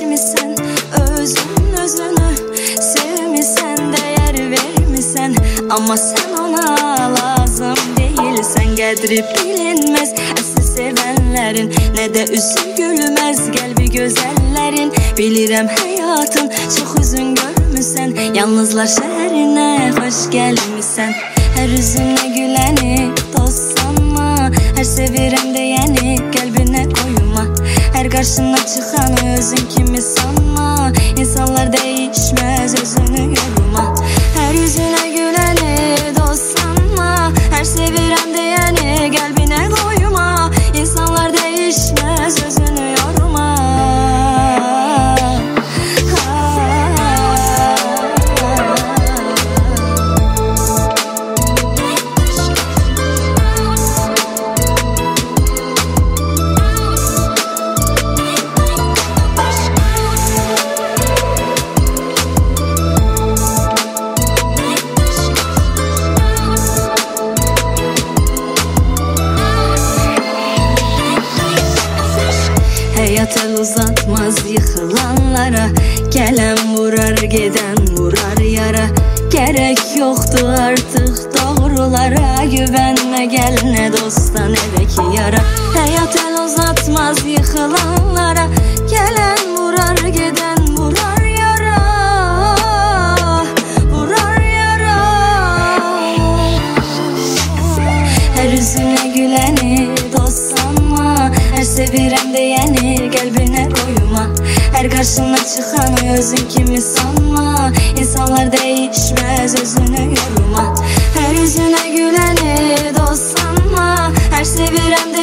bilmisən, özün özünü sevmisən, dəyər vermisən, amma sən ona lazım deyilsən. Qədri bilinməz əsl sevənlərin, nə də üzü gülməz qəlbi gözəllərin. Bilirəm həyatın çox uzun görmüsən, yalnızlar şəhərinə xoş gəlmisən. Hər üzünə güləni dost sanma, hər sevirəm deyəni qəlbinə qoyma. Hər qarşına çıxanı özün kimi sanma, insanlar dəyişməz özünü yorma. Hər üzünə güləni dost sanma, hər sevirəm deyəni qəlbinə qoyma. İnsanlar dəyişməz özünü yorma. Həyat el uzatmaz yıxılanlara, gələn vurar, gedən vurar yara. Gərək yoxdur artıq doğrulara, güvənmə gəl nə dosta nə də ki yara. Həyat el uzatmaz yıxılanlara, gələn vurar, gedən vurar yara. Vurar yara. Hər üzünə güləni dost sanma, hər sevirəm deyəni qəlbinə qoyma. Hər qarşına çıxanı özün kimi sanma, insanlar dəyişməz özünü yorma. Hər üzünə güləni dost sanma, hər sevirəm